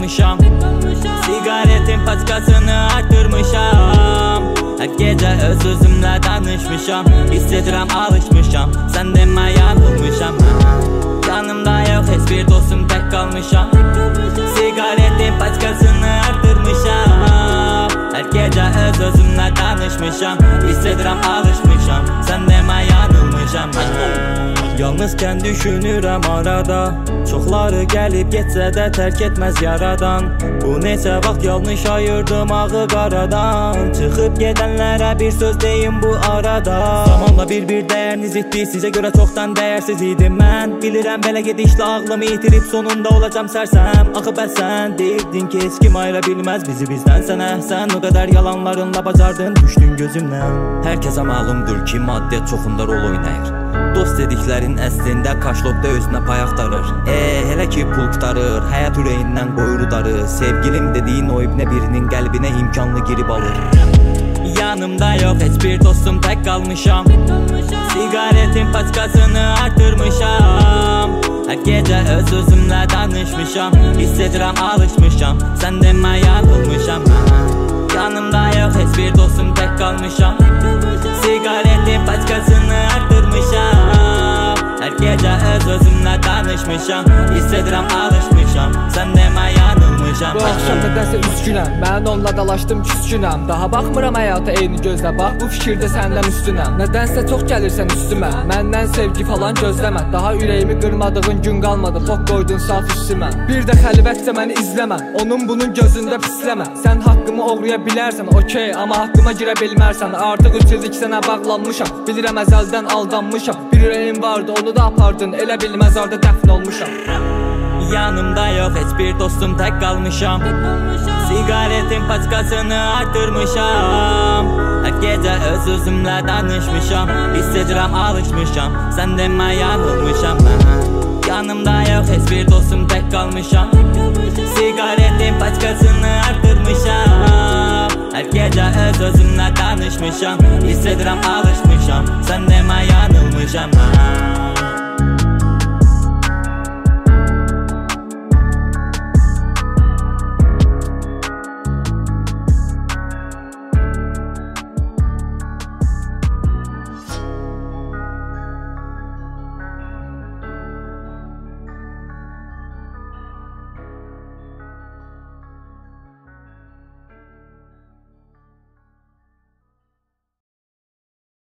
kalmışam. Sigaretin paçkasını artırmışam. Her gece öz-özümlə danışmışam. Hissediyorum alışmışam. Sen demə yanılmışam. Yanımda yok heç bir dostum, tek kalmışam. Sigaretin paçkasını artırmışam. Her gece öz-özümlə danışmışam. Hissediyorum alışmışam. Sen demə yanılmışam. Yalnızkən düşünürəm arada. Çoxları gəlib getsə də tərk etməz yaradan. Bu neçə vaxt yanlış ayırdım ağı qaradan. Çıxıb gedənlərə bir söz deyim bu arada. Zamanla bir dəyəriniz itdi, sizə görə çoxdan dəyərsiz idim mən. Bilirəm belə gedişlə ağlımı itirib sonunda olacam sərsəm. Axı bəs sən deyirdin ki heç kim ayıra bilməz bizi bizdən. Sənə sən o qədər yalanlarınla bacardın, düşdün gözümdən. Hər kəsə məlumdur ki maddiyyat çoxunda rol oynayır. Dost dediklərin əslində kaşlotda özünə pay axtarır. Hələ ki pul qutarır, həyat ürəyindən qoyur udarır. Sevgilim dediyin o ibnə birinin qəlbinə imkanlı girib alır. Yanımda yok heç bir dostum, tek kalmışam. Sigaretin paçkasını artırmışam. Her gece öz-özümlə danışmışam. Hissediyorum alışmışam. Sen demə yanılmışam. Yanımda yok heç bir dostum, tek kalmışam. Sigaretin paçkasını artırmışam. Her gece öz-özümlə danışmışam. Hissediyorum alışmışam. Sen demə yanılmışam. Bu akşam nədənsə üzgünəm, mən onunla dalaşdım küskünəm. Daha baxmıram həyata eyni gözlə, bax bu fikirdə səndən üstünəm. Nədənsə çox gəlirsən üstümə, məndən sevgi falan gözləmə. Daha ürəyimi qırmadığın gün qalmadı, foq qoydun saf üstümə. Bir də xəlvətcə məni izləmə, onun bunun gözündə pisləmə. Sən haqqımı oğraya bilərsən, okey, amma haqqıma girə bilmərsən. Artıq üçüzük sənə bağlanmışam, bilirəm əzəldən aldanmışam. Bir ürəyim vardı, onu da apardın, elə bil məzarda dəfn olmuşam. Yanımda yok heç bir dostum, tek kalmışam. Sigaretin paçkasını artırmışam. Her gece öz-özümlə danışmışam. Hissediyorum alışmışam. Sen demə yanılmışam. Yanımda yok heç bir dostum, tek kalmışam. Sigaretin paçkasını artırmışam. Her gece öz-özümlə danışmışam. Hissediyorum alışmışam. Sen demə yanılmışam.